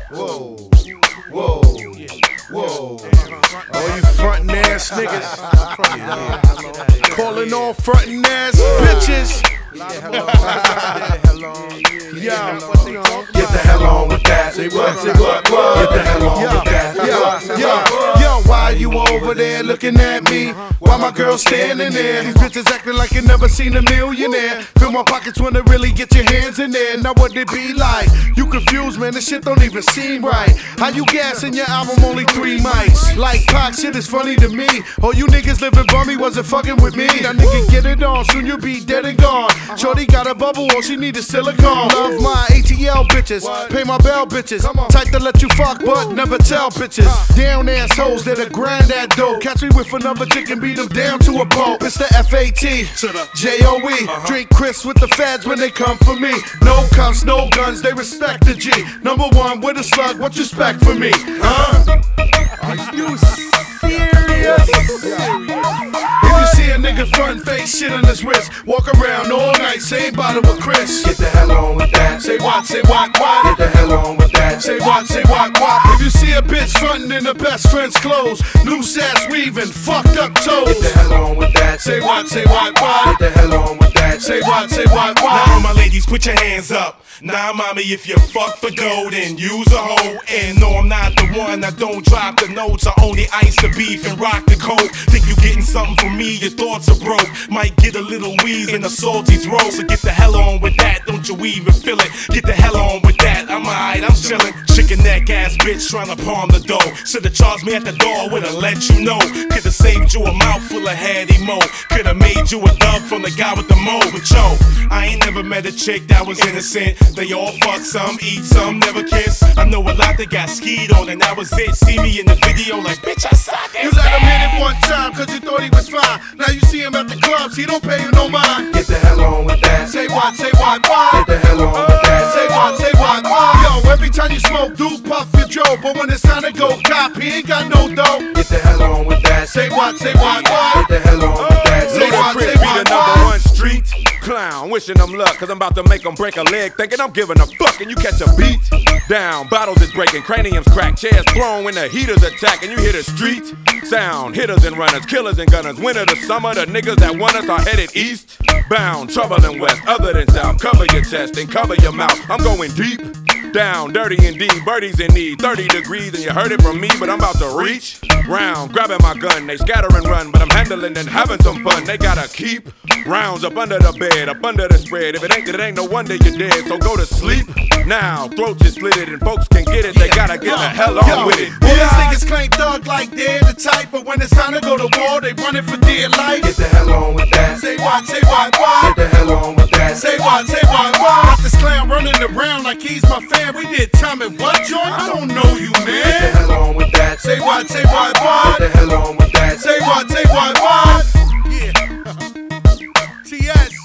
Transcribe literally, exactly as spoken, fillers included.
Whoa, whoa, whoa. All you frontin' ass niggas, calling all frontin' ass bitches. Yeah, get the hell on with that. Say what? Say what? What? Get the hell on with that. Yo, yo, yo, why you over there looking at me? Why my girl standing there? These bitches acting like you never seen a millionaire. Fill my pockets when they really get your hands in there. Now what it be like? You confused, man. This shit don't even seem right. How you gassing your album only three mics? Like Pac, shit is funny to me. Oh, you niggas living bummy wasn't fucking with me. That nigga get it on, soon you'll be dead and gone. Shorty got a bubble, all she need is silicone. Love my A T L bitches, pay my bell bitches. Type to let you fuck, but never tell bitches. Down assholes, they're the grand at dope. Catch me with another chick and beat them down to a boat. It's the F A T to the J O E. Drink Chris with the feds when they come for me. No cuffs, no guns, they respect the G. Number one with a slug, what you expect from me? Huh? Are you serious? If you see a nigga front face, shit on his wrist, walk around all night, say bottle with Chris. Get the hell on with that. Say what, say what, what? Get the hell on with that. Say what, say what, what? If you see a bitch frontin' in her best friend's clothes, loose ass weaving, fucked up toes. Get the hell on with that. Say what, say what, what? Get the hell on with that. Say what, say what, what? Now my ladies, put your hands up. Nah, mommy, if you fuck for dough, then use a hoe. And no, I'm not the one that don't drop the notes. I only ice the beef and rock the coke. Think you getting something from me, your thoughts are broke. Might get a little wheeze in a salty throat. So get the hell on with that, don't you even feel it? Get the hell on with that, I'm alright, I'm chillin'. Chicken neck ass bitch tryna palm the dough. Should've charged me at the door, would've let you know. Could've saved you a mouthful of heady mo. Could've made you a dub from the guy with the mo. But yo, I ain't never met a chick that was innocent. They all fuck some, eat some, never kiss. I know a lot that got skied on and that was it. See me in the video like, bitch, I saw this. You let him hit it one time cause you thought he was fine. Now you see him at the clubs, he don't pay you no mind. Get the hell on with that. Say what, say what, what? Get the hell on with that. Say what, say what, what? Yo, every time you smoke, do puff your Joe. But when it's time to go cop, he ain't got no dough. Get the hell on with that. Say what, say what, what? Get the hell on with that. Say what, say what, what? Be the number one street clown, wishing them luck, cause I'm about to make them break a leg, thinking I'm giving a fuck, and you catch a beat down, bottles is breaking, craniums crack, chairs thrown when the heaters attack, and you hear the street sound, hitters and runners, killers and gunners, winter to summer, the niggas that want us are headed east, bound, trouble and west, other than south, cover your chest and cover your mouth, I'm going deep, down, dirty indeed, birdies in need, thirty degrees, and you heard it from me, but I'm about to reach round, grabbing my gun, they scatter and run, but I'm handling and having some fun, they gotta keep rounds up under the bed, up under the spread, if it ain't, it ain't no wonder you're dead, so go to sleep now, throats is slitted and folks can get it, they gotta get the hell on yo, with it. All these niggas claim thug like they're the type, but when it's time to go to war, they running for dear life. Get the hell on with that. Say what, say what, what? Get the hell on with that. Say what, say what, what? Got this clown running around like he's my fan. We did time and what, John? I don't know you, man. Get the hell on with that. Say what, say what, what? Get the hell on with that. Say what, say what, what? Yeah. T S